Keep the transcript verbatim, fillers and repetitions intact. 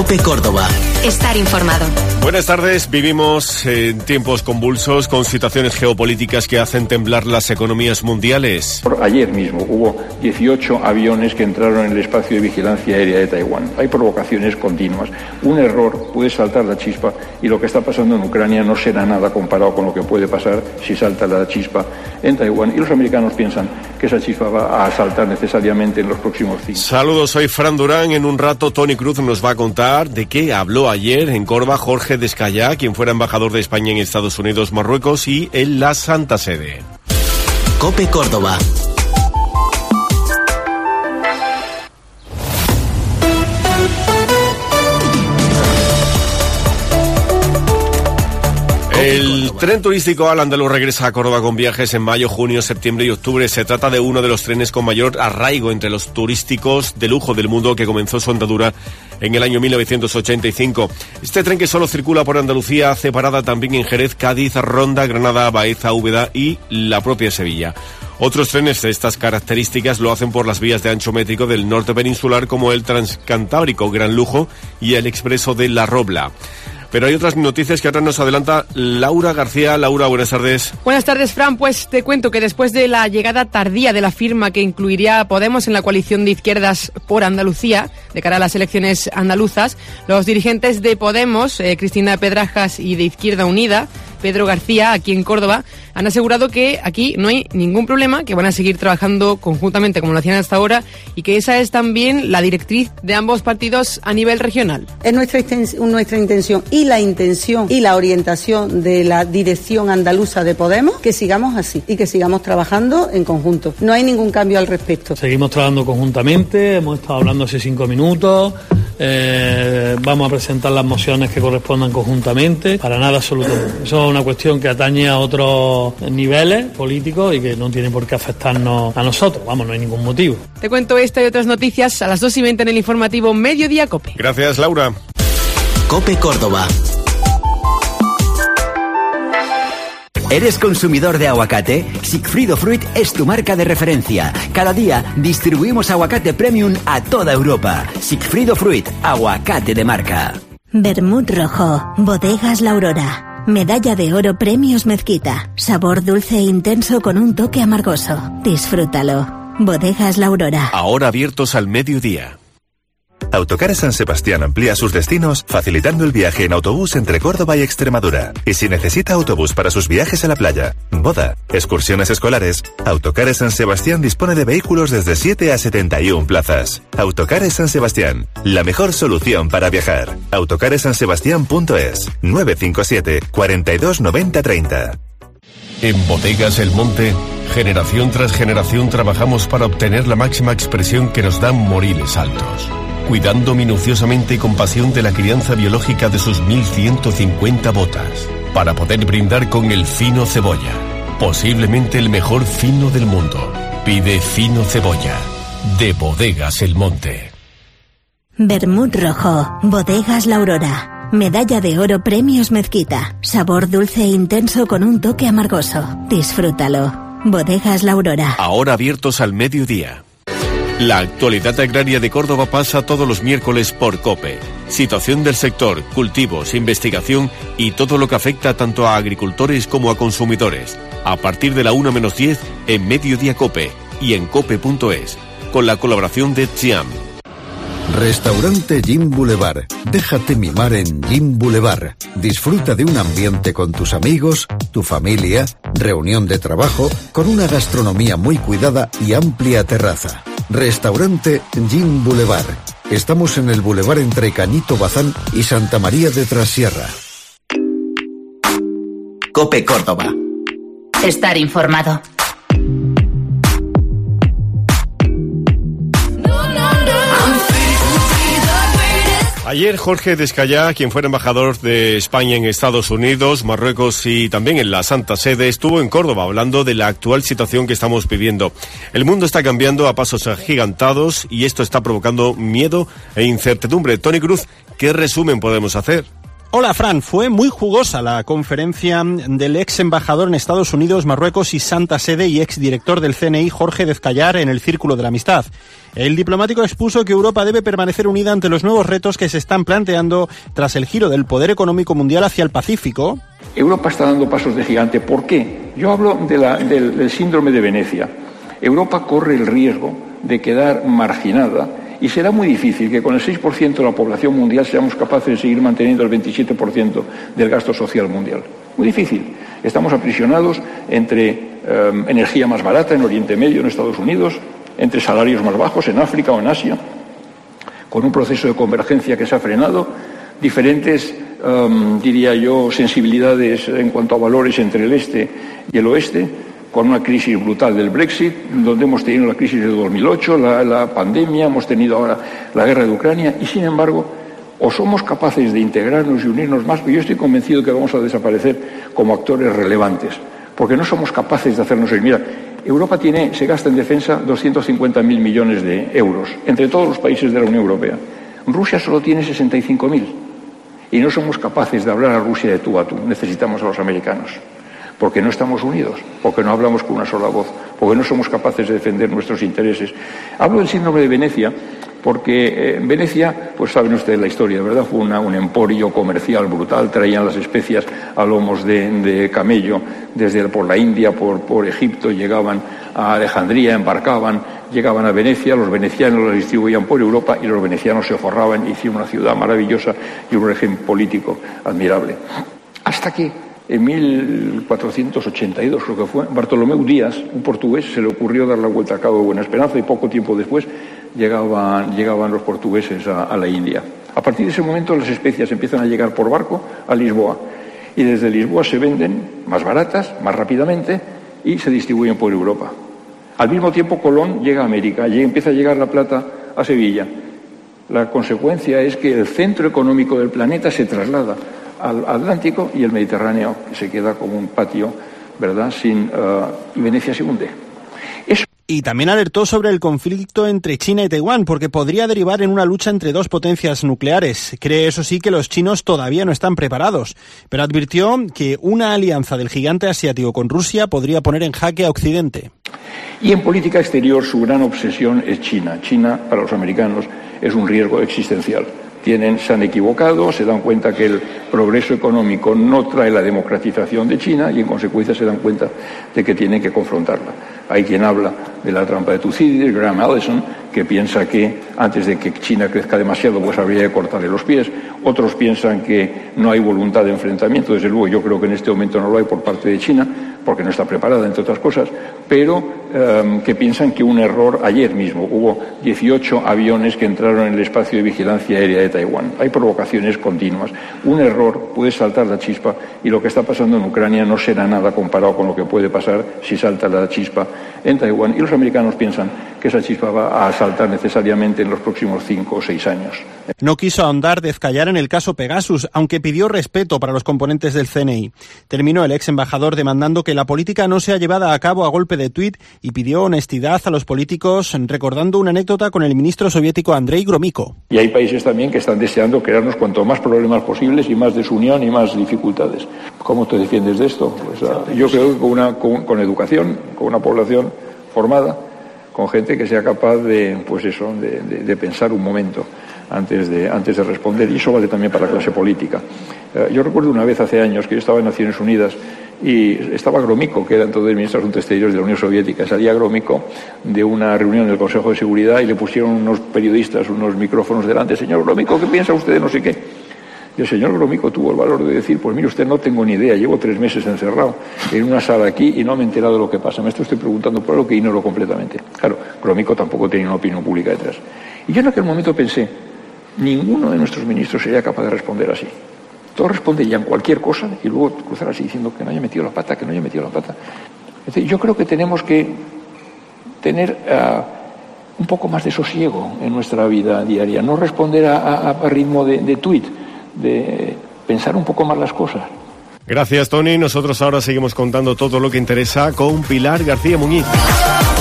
COPE Córdoba. Estar informado. Buenas tardes. Vivimos en tiempos convulsos con situaciones geopolíticas que hacen temblar las economías mundiales. Ayer mismo hubo dieciocho aviones que entraron en el espacio de vigilancia aérea de Taiwán. Hay provocaciones continuas. Un error puede saltar la chispa y lo que está pasando en Ucrania no será nada comparado con lo que puede pasar si salta la chispa en Taiwán. Y los americanos piensan que esa chispa va a saltar necesariamente en los próximos cinco. Saludos, soy Fran Durán. En un rato Toni Cruz nos va a contar de qué habló ayer en Córdoba Jorge Descayá, quien fuera embajador de España en Estados Unidos, Marruecos y en la Santa Sede. COPE Córdoba. El tren turístico Al-Andalus regresa a Córdoba con viajes en mayo, junio, septiembre y octubre. Se trata de uno de los trenes con mayor arraigo entre los turísticos de lujo del mundo, que comenzó su andadura en el año mil novecientos ochenta y cinco. Este tren, que solo circula por Andalucía, hace parada también en Jerez, Cádiz, Ronda, Granada, Baeza, Úbeda y la propia Sevilla. Otros trenes de estas características lo hacen por las vías de ancho métrico del norte peninsular, como el Transcantábrico Gran Lujo y el Expreso de La Robla. Pero hay otras noticias que ahora nos adelanta Laura García. Laura, buenas tardes. Buenas tardes, Fran. Pues te cuento que después de la llegada tardía de la firma que incluiría a Podemos en la coalición de izquierdas por Andalucía, de cara a las elecciones andaluzas, los dirigentes de Podemos, eh, Cristina Pedrajas, y de Izquierda Unida, Pedro García, aquí en Córdoba, han asegurado que aquí no hay ningún problema, que van a seguir trabajando conjuntamente como lo hacían hasta ahora y que esa es también la directriz de ambos partidos a nivel regional. Es nuestra, nuestra intención y la intención y la orientación de la dirección andaluza de Podemos que sigamos así y que sigamos trabajando en conjunto. No hay ningún cambio al respecto. Seguimos trabajando conjuntamente, hemos estado hablando hace cinco minutos, eh, vamos a presentar las mociones que correspondan conjuntamente, para nada absolutamente. Eso es una cuestión que atañe a otros niveles políticos y que no tiene por qué afectarnos a nosotros. Vamos, no hay ningún motivo. Te cuento esta y otras noticias a las dos y veinte en el informativo Mediodía COPE. Gracias, Laura. COPE Córdoba. ¿Eres consumidor de aguacate? Sigfrido Fruit es tu marca de referencia. Cada día distribuimos aguacate premium a toda Europa. Sigfrido Fruit, aguacate de marca. Vermut rojo, Bodegas La Aurora. Medalla de oro Premios Mezquita. Sabor dulce e intenso con un toque amargoso. Disfrútalo. Bodegas La Aurora. Ahora abiertos al mediodía. Autocares San Sebastián amplía sus destinos facilitando el viaje en autobús entre Córdoba y Extremadura. Y si necesita autobús para sus viajes a la playa, boda, excursiones escolares, Autocares San Sebastián dispone de vehículos desde siete a setenta y una plazas. Autocares San Sebastián, la mejor solución para viajar. autocares san sebastián punto es. nueve cinco siete, cuarenta y dos, noventa, treinta. En Bodegas El Monte, generación tras generación trabajamos para obtener la máxima expresión que nos dan Moriles Altos, cuidando minuciosamente y con pasión de la crianza biológica de sus mil ciento cincuenta botas, para poder brindar con el fino cebolla, posiblemente el mejor fino del mundo. Pide fino cebolla, de Bodegas El Monte. Vermut rojo, Bodegas La Aurora. Medalla de oro Premios Mezquita. Sabor dulce e intenso con un toque amargoso. Disfrútalo. Bodegas La Aurora. Ahora abiertos al mediodía. La actualidad agraria de Córdoba pasa todos los miércoles por COPE. Situación del sector, cultivos, investigación y todo lo que afecta tanto a agricultores como a consumidores. A partir de la una menos diez en Mediodía COPE y en cope punto es, con la colaboración de Xiam. Restaurante Gym Boulevard. Déjate mimar en Gym Boulevard. Disfruta de un ambiente con tus amigos, tu familia, reunión de trabajo, con una gastronomía muy cuidada y amplia terraza. Restaurante Gym Boulevard. Estamos en el Boulevard entre Cañito Bazán y Santa María de Trasierra. COPE Córdoba. Estar informado. Ayer Jorge Descayá, quien fuera embajador de España en Estados Unidos, Marruecos y también en la Santa Sede, estuvo en Córdoba hablando de la actual situación que estamos viviendo. El mundo está cambiando a pasos agigantados y esto está provocando miedo e incertidumbre. Toni Cruz, ¿qué resumen podemos hacer? Hola, Fran. Fue muy jugosa la conferencia del ex embajador en Estados Unidos, Marruecos y Santa Sede y ex director del C N I, Jorge Dezcayar, en el Círculo de la Amistad. El diplomático expuso que Europa debe permanecer unida ante los nuevos retos que se están planteando tras el giro del poder económico mundial hacia el Pacífico. Europa está dando pasos de gigante. ¿Por qué? Yo hablo de la, del, del síndrome de Venecia. Europa corre el riesgo de quedar marginada y será muy difícil que con el seis por ciento de la población mundial seamos capaces de seguir manteniendo el veintisiete por ciento del gasto social mundial. Muy difícil. Estamos aprisionados entre eh, energía más barata en Oriente Medio, en Estados Unidos, entre salarios más bajos en África o en Asia, con un proceso de convergencia que se ha frenado, diferentes, um, diría yo, sensibilidades en cuanto a valores entre el este y el oeste, con una crisis brutal del Brexit, donde hemos tenido la crisis de dos mil ocho, la, la pandemia, hemos tenido ahora la guerra de Ucrania, y sin embargo, o somos capaces de integrarnos y unirnos más, pero yo estoy convencido que vamos a desaparecer como actores relevantes, porque no somos capaces de hacernos ir. Mira, Europa tiene, se gasta en defensa doscientos cincuenta mil millones de euros, entre todos los países de la Unión Europea. Rusia solo tiene sesenta y cinco mil, y no somos capaces de hablar a Rusia de tú a tú, necesitamos a los americanos. Porque no estamos unidos, porque no hablamos con una sola voz, porque no somos capaces de defender nuestros intereses. Hablo del síndrome de Venecia porque en Venecia, pues saben ustedes la historia, ¿verdad? Fue una, un emporio comercial brutal, traían las especias a lomos de, de camello desde por la India, por, por Egipto, llegaban a Alejandría, embarcaban, llegaban a Venecia, los venecianos las distribuían por Europa y los venecianos se forraban y hicieron una ciudad maravillosa y un régimen político admirable. Hasta que en mil cuatrocientos ochenta y dos, creo que fue, Bartolomeu Díaz, un portugués, se le ocurrió dar la vuelta a Cabo de Buena Esperanza y poco tiempo después llegaban, llegaban los portugueses a, a la India. A partir de ese momento las especias empiezan a llegar por barco a Lisboa y desde Lisboa se venden más baratas, más rápidamente y se distribuyen por Europa. Al mismo tiempo Colón llega a América y empieza a llegar la plata a Sevilla. La consecuencia es que el centro económico del planeta se traslada al Atlántico y el Mediterráneo se queda como un patio, ¿verdad? Sin, uh, y Venecia se hunde. Eso. Y también alertó sobre el conflicto entre China y Taiwán, porque podría derivar en una lucha entre dos potencias nucleares. Cree, eso sí, que los chinos todavía no están preparados, pero advirtió que una alianza del gigante asiático con Rusia podría poner en jaque a Occidente. Y en política exterior su gran obsesión es China. China, para los americanos, es un riesgo existencial. Tienen, se han equivocado, se dan cuenta que el progreso económico no trae la democratización de China y en consecuencia se dan cuenta de que tienen que confrontarla. Hay quien habla de la trampa de Tucídides, Graham Allison, que piensa que antes de que China crezca demasiado pues habría que cortarle los pies. Otros piensan que no hay voluntad de enfrentamiento. Desde luego yo creo que en este momento no lo hay por parte de China, porque no está preparada, entre otras cosas, pero um, que piensan que un error, ayer mismo hubo dieciocho aviones que entraron en el espacio de vigilancia aérea de Taiwán. Hay provocaciones continuas. Un error puede saltar la chispa y lo que está pasando en Ucrania no será nada comparado con lo que puede pasar si salta la chispa en Taiwán. Y los americanos piensan que esa chispa va a saltar necesariamente en los próximos cinco o seis años. No quiso ahondar Dezcayar en el caso Pegasus, aunque pidió respeto para los componentes del C N I. Terminó el ex embajador demandando que la política no sea llevada a cabo a golpe de tuit y pidió honestidad a los políticos, recordando una anécdota con el ministro soviético Andrei Gromyko. Y hay países también que están deseando crearnos cuanto más problemas posibles y más desunión y más dificultades. ¿Cómo te defiendes de esto? Pues, uh, yo creo que con, una, con, con educación, con una población formada, con gente que sea capaz de, pues eso, de, de, de pensar un momento antes de, antes de responder, y eso vale también para la clase política. Uh, yo recuerdo una vez hace años que yo estaba en Naciones Unidas y estaba Gromyko, que era entonces el ministro de Asuntos Exteriores de la Unión Soviética. Salía Gromyko de una reunión del Consejo de Seguridad y le pusieron unos periodistas unos micrófonos delante. Señor Gromyko, ¿qué piensa usted de no sé qué? Y el señor Gromyko tuvo el valor de decir, pues mire usted, no tengo ni idea, llevo tres meses encerrado en una sala aquí y no me he enterado de lo que pasa. Me estoy preguntando por algo que ignoro completamente. Claro, Gromyko tampoco tenía una opinión pública detrás. Y yo en aquel momento pensé, ninguno de nuestros ministros sería capaz de responder así. Todos responden ya en cualquier cosa y luego cruzar así diciendo que no haya metido la pata, que no haya metido la pata. Es decir, yo creo que tenemos que tener uh, un poco más de sosiego en nuestra vida diaria, no responder a, a, a ritmo de, de tuit, de pensar un poco más las cosas. Gracias, Tony. Nosotros ahora seguimos contando todo lo que interesa con Pilar García Muñiz.